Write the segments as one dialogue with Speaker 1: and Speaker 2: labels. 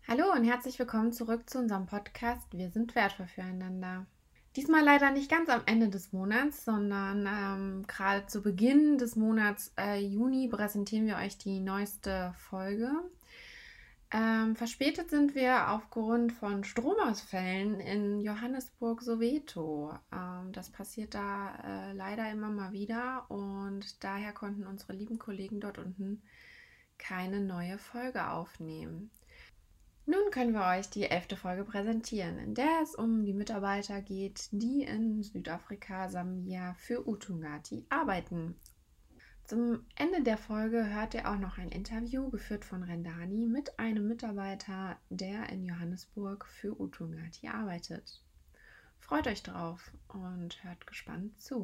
Speaker 1: Hallo und herzlich willkommen zurück zu unserem Podcast Wir sind wertvoll füreinander. Diesmal leider nicht ganz am Ende des Monats, sondern gerade zu Beginn des Monats Juni präsentieren wir euch die neueste Folge. Verspätet sind wir aufgrund von Stromausfällen in Johannesburg, Soweto. Das passiert da leider immer mal wieder und daher konnten unsere lieben Kollegen dort unten keine neue Folge aufnehmen. Nun können wir euch die 11. Folge präsentieren, in der es um die Mitarbeiter geht, die in Südafrika, Sambia für Utungati arbeiten. Zum Ende der Folge hört ihr auch noch ein Interview, geführt von Rendani, mit einem Mitarbeiter, der in Johannesburg für Utungati arbeitet. Freut euch drauf und hört gespannt zu.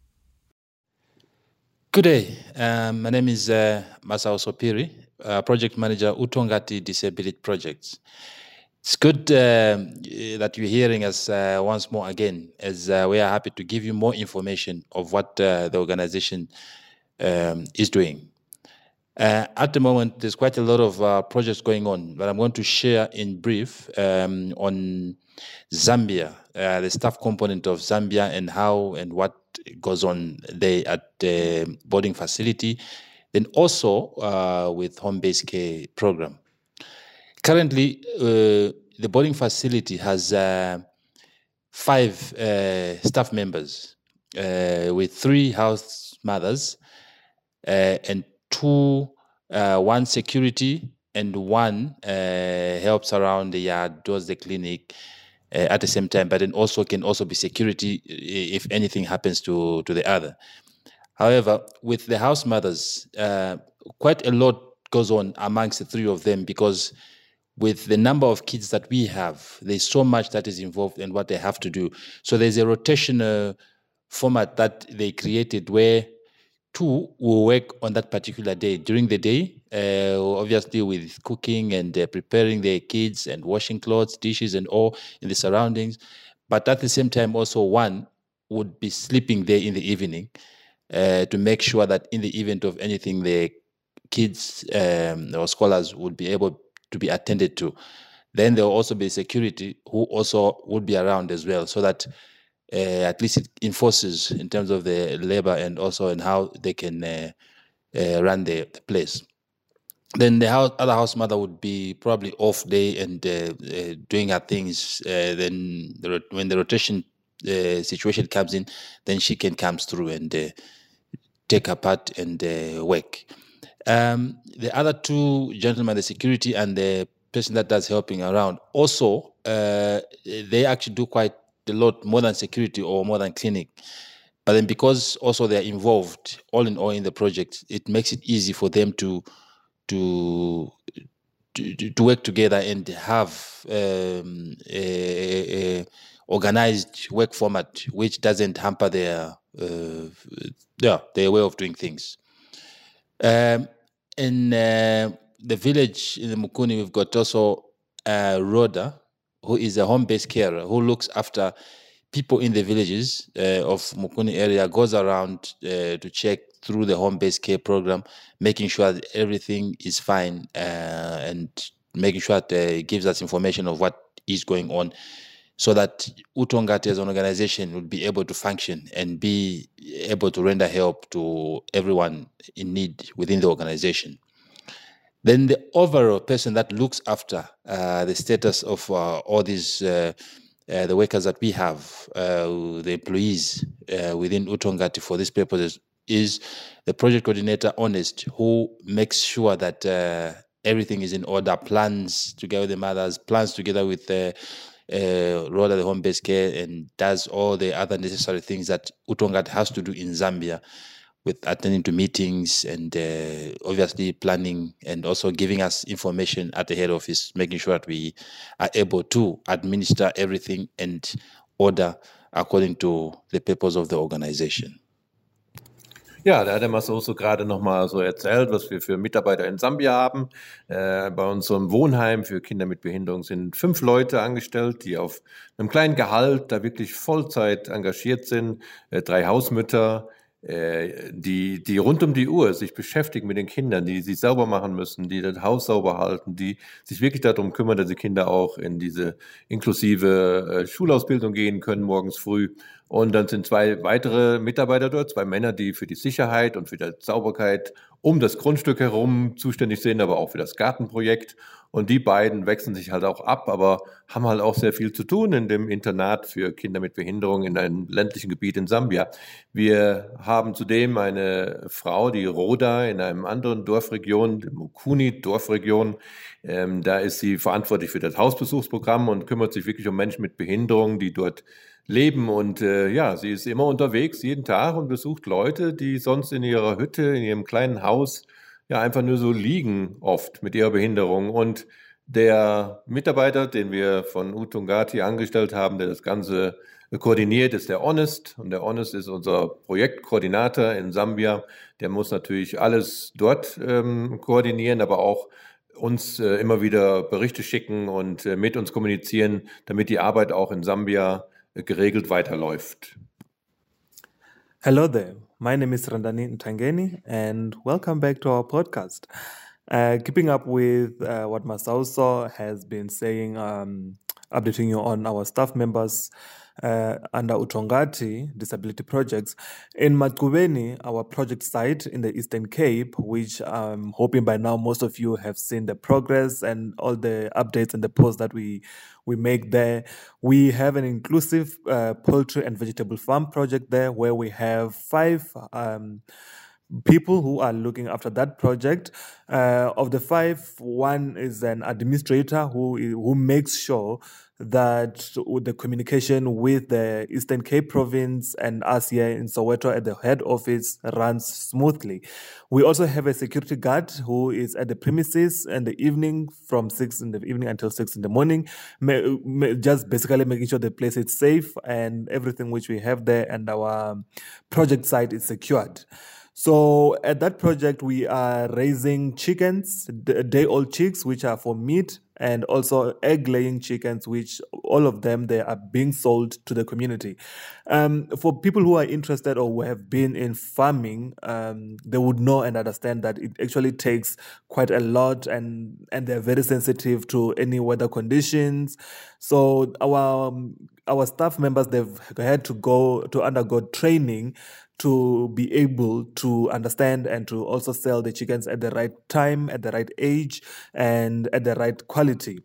Speaker 2: Good day. My name is Masao Sopiri, Project Manager, Utongati Disability Projects. It's good that you're hearing us once more again, as we are happy to give you more information of what the organization is doing. At the moment, there's quite a lot of projects going on, but I'm going to share in brief on Zambia, the staff component of Zambia, and how and what goes on there at the boarding facility, then also with home-based care program. Currently, the boarding facility has 5 staff members with 3 house mothers and 2, 1 security and 1 helps around the yard, does the clinic at the same time, but then also can also be security if anything happens to the other. However, with the house mothers, quite a lot goes on amongst the 3 of them, because with the number of kids that we have, there's so much that is involved in what they have to do. So there's a rotational format that they created where 2 will work on that particular day during the day, obviously with cooking and preparing their kids and washing clothes, dishes and all in the surroundings. But at the same time, also 1 would be sleeping there in the evening to make sure that in the event of anything, the kids or scholars would be able to be attended to. Then there will also be security who also would be around as well, so that at least it enforces in terms of the labor and also in how they can run the place. Then the other house mother would be probably off day and doing her things. Then when the rotation situation comes in, then she can come through and take her part and work. The other 2 gentlemen, the security and the person that does helping around, also they actually do quite a lot more than security or more than clinic. But then because also they're involved all in all in the project, it makes it easy for them to work together and have a organized work format which doesn't hamper their way of doing things. In the village in the Mukuni, we've got also Rhoda, who is a home-based carer who looks after people in the villages of Mukuni area, goes around to check through the home-based care program, making sure that everything is fine and making sure that it gives us information of what is going on, so that Utongati as an organization will be able to function and be able to render help to everyone in need within the organization. Then the overall person that looks after the status of all these the workers that we have, the employees within Utongati for these purposes, is the project coordinator, Honest, who makes sure that everything is in order, plans together with the mothers, plans together with Rhoda, the home-based care, and does all the other necessary things that Utongati has to do in Zambia, with attending to meetings and obviously planning and also giving us information at the head office, making sure that we are able to administer everything and order according to the purpose of the organization.
Speaker 3: Ja, da hat der Masao so gerade nochmal so erzählt, was wir für Mitarbeiter in Sambia haben. Bei unserem Wohnheim für Kinder mit Behinderung sind 5 Leute angestellt, die auf einem kleinen Gehalt da wirklich Vollzeit engagiert sind. 3 Hausmütter, die rund um die Uhr sich beschäftigen mit den Kindern, die sich sauber machen müssen, die das Haus sauber halten, die sich wirklich darum kümmern, dass die Kinder auch in diese inklusive Schulausbildung gehen können morgens früh. Und dann sind 2 weitere Mitarbeiter dort, 2 Männer, die für die Sicherheit und für die Sauberkeit um das Grundstück herum zuständig sind, aber auch für das Gartenprojekt. Und die beiden wechseln sich halt auch ab, aber haben halt auch sehr viel zu tun in dem Internat für Kinder mit Behinderung in einem ländlichen Gebiet in Sambia. Wir haben zudem eine Frau, die Rhoda, in einem anderen Dorfregion, der Mukuni-Dorfregion. Da ist sie verantwortlich für das Hausbesuchsprogramm und kümmert sich wirklich um Menschen mit Behinderung, die dort leben. Und ja, sie ist immer unterwegs, jeden Tag, und besucht Leute, die sonst in ihrer Hütte, in ihrem kleinen Haus, ja einfach nur so liegen, oft mit ihrer Behinderung. Und der Mitarbeiter, den wir von Utongati angestellt haben, der das Ganze koordiniert, ist der Honest. Und der Honest ist unser Projektkoordinator in Sambia. Der muss natürlich alles dort koordinieren, aber auch uns immer wieder Berichte schicken und mit uns kommunizieren, damit die Arbeit auch in Sambia geregelt weiterläuft.
Speaker 4: Hello there. My name is Randani Ntangeni, and welcome back to our podcast. Keeping up with what Masauso has been saying, updating you on our staff members under Utongati Disability Projects. In Matkubeni, our project site in the Eastern Cape, which I'm hoping by now most of you have seen the progress and all the updates and the posts that we make there. We have an inclusive poultry and vegetable farm project there where we have 5 people who are looking after that project. Of the 5, one is an administrator who makes sure that the communication with the Eastern Cape province and us here in Soweto at the head office runs smoothly. We also have a security guard who is at the premises in the evening from 6 in the evening until 6 in the morning, just basically making sure the place is safe and everything which we have there and our project site is secured. So at that project, we are raising chickens, day-old chicks, which are for meat, and also egg-laying chickens, which all of them, they are being sold to the community. For people who are interested or who have been in farming, they would know and understand that it actually takes quite a lot, and they're very sensitive to any weather conditions. So our staff members, they've had to undergo training to be able to understand and to also sell the chickens at the right time, at the right age, and at the right quality.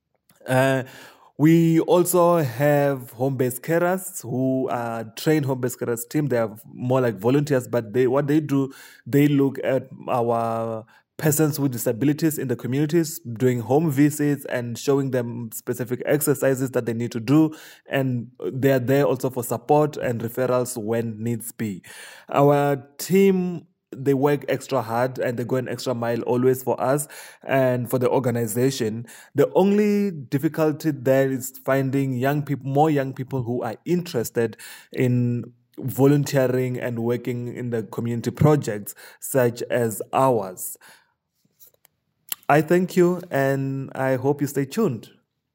Speaker 4: We also have home-based carers who are trained home-based carers team. They are more like volunteers, but what they do, they look at our persons with disabilities in the communities, doing home visits and showing them specific exercises that they need to do. And they're there also for support and referrals when needs be. Our team, they work extra hard and they go an extra mile always for us and for the organization. The only difficulty there is finding more young people who are interested in volunteering and working in the community projects such as ours. I thank you and I hope you stay tuned.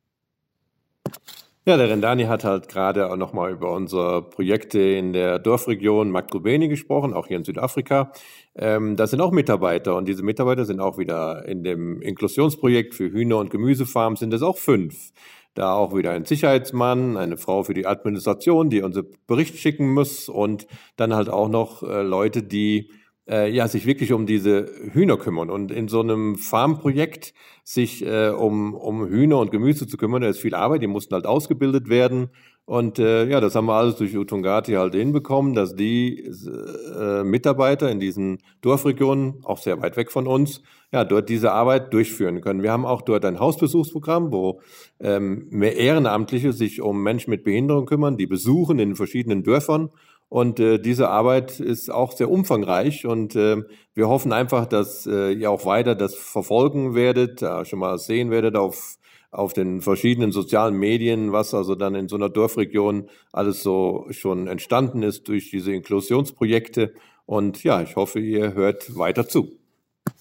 Speaker 3: Ja, der Rendani hat halt gerade auch nochmal über unsere Projekte in der Dorfregion Makrobeni gesprochen, auch hier in Südafrika. Da sind auch Mitarbeiter und diese Mitarbeiter sind auch wieder in dem Inklusionsprojekt für Hühner- und Gemüsefarmen, sind es auch 5. Da auch wieder ein Sicherheitsmann, eine Frau für die Administration, die unseren Bericht schicken muss und dann halt auch noch Leute, die sich wirklich um diese Hühner kümmern. Und in so einem Farmprojekt sich um Hühner und Gemüse zu kümmern, da ist viel Arbeit, die mussten halt ausgebildet werden. Und das haben wir alles durch Utongati halt hinbekommen, dass die Mitarbeiter in diesen Dorfregionen, auch sehr weit weg von uns, dort diese Arbeit durchführen können. Wir haben auch dort ein Hausbesuchsprogramm, wo mehr Ehrenamtliche sich um Menschen mit Behinderung kümmern, die besuchen in verschiedenen Dörfern. Und diese Arbeit ist auch sehr umfangreich und wir hoffen einfach, dass ihr auch weiter das verfolgen werdet, schon mal sehen werdet auf den verschiedenen sozialen Medien, was also dann in so einer Dorfregion alles so schon entstanden ist durch diese Inklusionsprojekte. Und ja, ich hoffe, ihr hört weiter zu.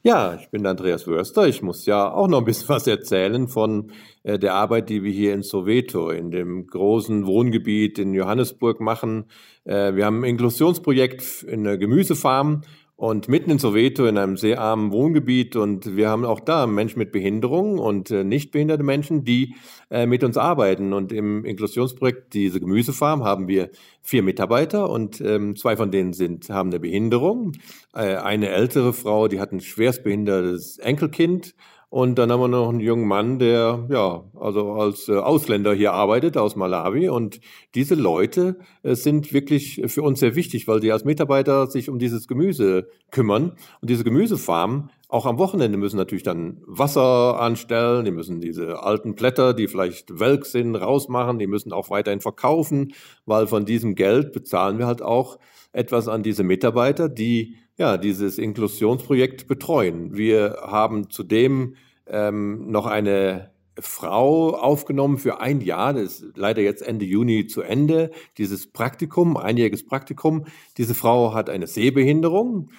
Speaker 3: Ja, ich bin Andreas Wörster. Ich muss ja auch noch ein bisschen was erzählen von der Arbeit, die wir hier in Soweto, in dem großen Wohngebiet in Johannesburg machen. Wir haben ein Inklusionsprojekt in einer Gemüsefarm und mitten in Soweto in einem sehr armen Wohngebiet. Und wir haben auch da Menschen mit Behinderung und nicht behinderte Menschen, die mit uns arbeiten. Und im Inklusionsprojekt, diese Gemüsefarm, haben wir 4 Mitarbeiter und 2 von denen haben eine Behinderung. Eine ältere Frau, die hat ein schwerstbehindertes Enkelkind. Und dann haben wir noch einen jungen Mann, der ja also als Ausländer hier arbeitet aus Malawi. Und diese Leute sind wirklich für uns sehr wichtig, weil die als Mitarbeiter sich um dieses Gemüse kümmern. Und diese Gemüsefarm, auch am Wochenende müssen natürlich dann Wasser anstellen, die müssen diese alten Blätter, die vielleicht welk sind, rausmachen, die müssen auch weiterhin verkaufen, weil von diesem Geld bezahlen wir halt auch etwas an diese Mitarbeiter, die ja dieses Inklusionsprojekt betreuen. Wir haben zudem noch eine Frau aufgenommen für 1 Jahr, das ist leider jetzt Ende Juni zu Ende, dieses Praktikum, einjähriges Praktikum. Diese Frau hat eine Sehbehinderung,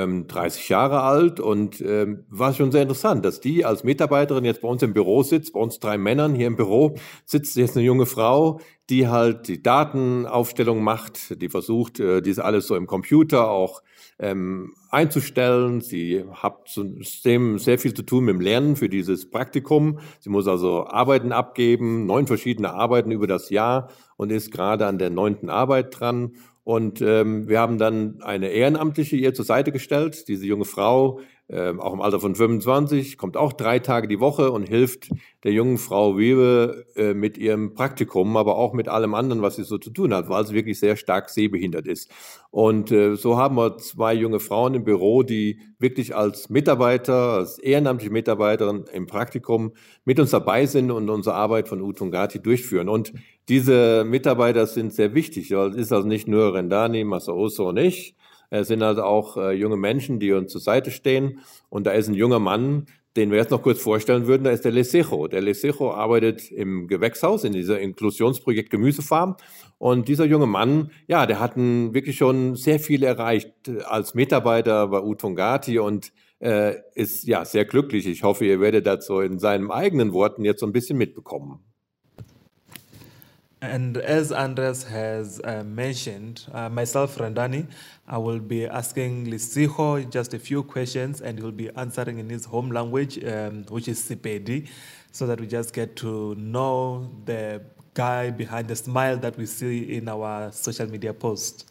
Speaker 3: 30 Jahre alt und war schon sehr interessant, dass die als Mitarbeiterin jetzt bei uns im Büro sitzt, bei uns 3 Männern hier im Büro, sitzt jetzt eine junge Frau, die halt die Datenaufstellung macht, die versucht, diese alles so im Computer auch einzustellen. Sie hat zudem sehr viel zu tun mit dem Lernen für dieses Praktikum. Sie muss also Arbeiten abgeben, 9 verschiedene Arbeiten über das Jahr und ist gerade an der 9. Arbeit dran. Und wir haben dann eine Ehrenamtliche ihr zur Seite gestellt. Diese junge Frau, auch im Alter von 25, kommt auch 3 Tage die Woche und hilft der jungen Frau Wewe mit ihrem Praktikum, aber auch mit allem anderen, was sie so zu tun hat, weil sie wirklich sehr stark sehbehindert ist. Und so haben wir 2 junge Frauen im Büro, die wirklich als Mitarbeiter, als ehrenamtliche Mitarbeiterin im Praktikum mit uns dabei sind und unsere Arbeit von Utongati durchführen. Und diese Mitarbeiter sind sehr wichtig. Es ist also nicht nur Rendani, Masaoso und ich. Es sind also auch junge Menschen, die uns zur Seite stehen. Und da ist ein junger Mann, den wir jetzt noch kurz vorstellen würden, da ist der Lesejo. Der Lesejo arbeitet im Gewächshaus, in dieser Inklusionsprojekt Gemüsefarm. Und dieser junge Mann, ja, der hat wirklich schon sehr viel erreicht als Mitarbeiter bei Utongati und ist ja sehr glücklich. Ich hoffe, ihr werdet das so in seinen eigenen Worten jetzt so ein bisschen mitbekommen.
Speaker 4: And as Andres has mentioned, myself, Randani, I will be asking Lisiho just a few questions and he'll be answering in his home language, which is Sepedi, so that we just get to know the guy behind the smile that we see in our social media posts.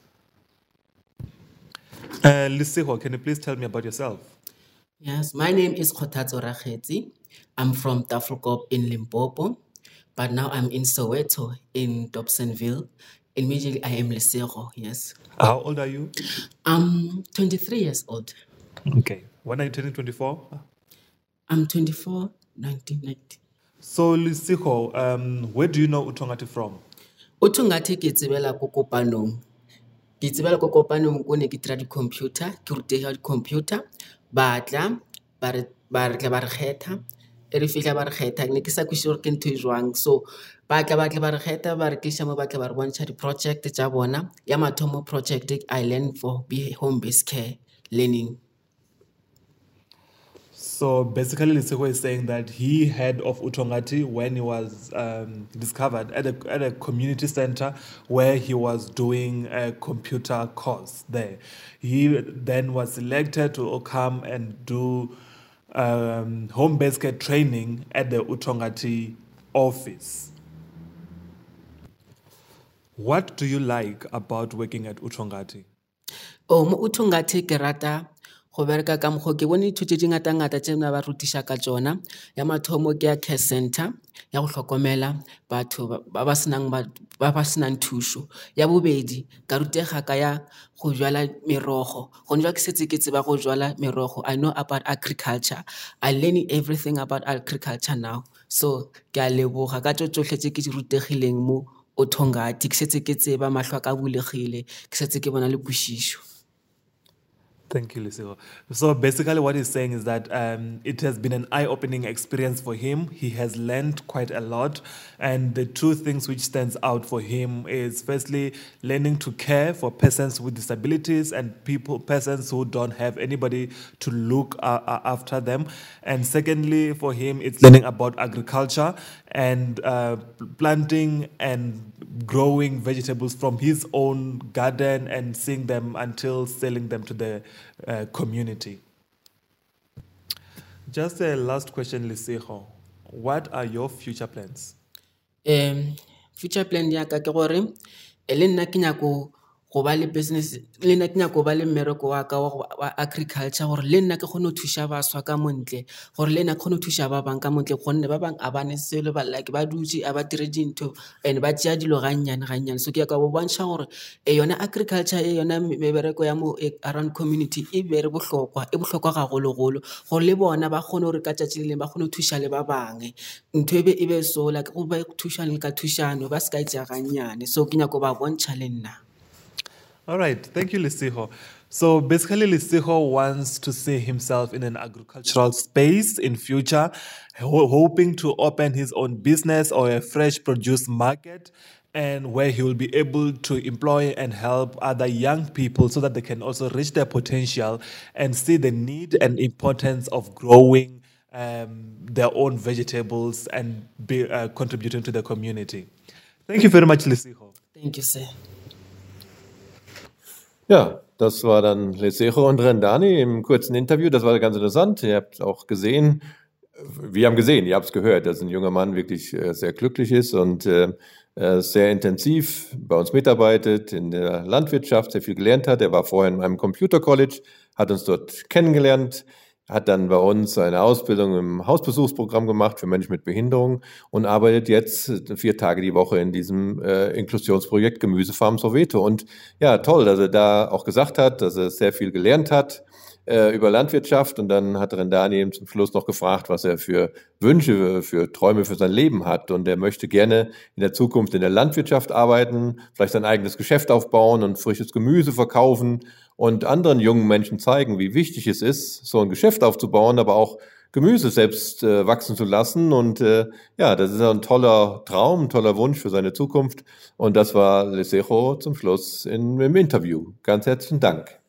Speaker 4: Lisiho, can you please tell me about yourself?
Speaker 5: Yes, my name is Kgotatso Rakgetsi. I'm from Tafelkop in Limpopo, but now I'm in Soweto in Dobsonville. Immediately, I am Lesego, yes.
Speaker 4: How old are you?
Speaker 5: I'm 23 years old.
Speaker 4: Okay. When are you turning 24?
Speaker 5: I'm 24, 1990.
Speaker 4: So, Lisiho, where do you know Utongati from?
Speaker 5: Utongati ke tsebela ko kopanong. Ke tsebela ko kopanong ko ne ke tira di-computer, ke rutega di-computer. Ba tla ba re kgetha e re fihla ba re kgetha ne ke sa kwishe gore ke ntho e jwang so ba tla ba re kgetha ba re tlisha mo ba tla ba re bontsha di-project tsa bona ya mathomo project I learn for be home-based care learning.
Speaker 4: So basically, Lisiho is saying that he heard of Utongati when he was discovered at a community center where he was doing a computer course there. He then was selected to come and do home-based care training at the Utongati office. What do you like about working at Utongati?
Speaker 5: Mo Utongati ke rata go bereka ka mgo ke bone dithuto tse ngata tse na ba rutisha ka tsona ya mathomo ke ya care center ya go hlokomela batho ba ba senang thuso ya bobedi ka rutega ka ya go jwala merogo go nja ke setse ke tseba go jwala merogo. I know about agriculture. I learn everything about agriculture now, so ke a leboga ka tsotlhe tse ke di rutegileng mo Utongati ke setse ke tseba mahlo ka bulegile ke setse ke bona le boshisho.
Speaker 4: Thank you, Lucio. So basically, what he's saying is that it has been an eye-opening experience for him. He has learned quite a lot, and the two things which stands out for him is firstly learning to care for persons with disabilities and persons who don't have anybody to look after them, and secondly, for him, it's learning about agriculture and planting and growing vegetables from his own garden and seeing them until selling them to the community. Just a last question, Lisejo. What are your future plans?
Speaker 5: Future plan ya ka ke gore le nna ke nyako go ba le business le nna ke nyako go ba le mmereko wa ka wa agriculture gore le nna ke kgone go thusha baswa ka montle gore le nna ke kgone go thusha ba bang ka montle gonne ba bang a ba ne selo ba like ba dutse a ba dire dintho and ba tšea dilo ga nnyane so ke ka bo bontsha gore yona agriculture yona mebereko ya mo around community e bere bohlokwa ga gologolo gore le bona ba kgone gore ka tšatši le ba kgone go thusha le ba bangwe ntho e be so like go ba thushana le ka thushano ba se ka tšea ga nnyane so ke nyako ba bontsha le nna.
Speaker 4: All right, thank you, Lisejo. So basically, Lisejo wants to see himself in an agricultural space in future, hoping to open his own business or a fresh produce market, and where he will be able to employ and help other young people so that they can also reach their potential and see the need and importance of growing their own vegetables and be contributing to the community. Thank you very much, Lisejo.
Speaker 5: Thank you, sir.
Speaker 3: Ja, das war dann Lisejo und Rendani im kurzen Interview. Das war ganz interessant. Ihr habt auch gesehen, wir haben gesehen, ihr habt es gehört, dass ein junger Mann wirklich sehr glücklich ist und sehr intensiv bei uns mitarbeitet in der Landwirtschaft, sehr viel gelernt hat. Er war vorher in einem Computer College, hat uns dort kennengelernt, hat dann bei uns eine Ausbildung im Hausbesuchsprogramm gemacht für Menschen mit Behinderung und arbeitet jetzt 4 Tage die Woche in diesem Inklusionsprojekt Gemüsefarm Soweto. Und ja, toll, dass er da auch gesagt hat, dass er sehr viel gelernt hat über Landwirtschaft. Und dann hat Rendani eben zum Schluss noch gefragt, was er für Wünsche, für Träume für sein Leben hat. Und er möchte gerne in der Zukunft in der Landwirtschaft arbeiten, vielleicht sein eigenes Geschäft aufbauen und frisches Gemüse verkaufen und anderen jungen Menschen zeigen, wie wichtig es ist, so ein Geschäft aufzubauen, aber auch Gemüse selbst wachsen zu lassen. Und ja, das ist ein toller Traum, ein toller Wunsch für seine Zukunft. Und das war Lisejo zum Schluss im Interview. Ganz herzlichen Dank.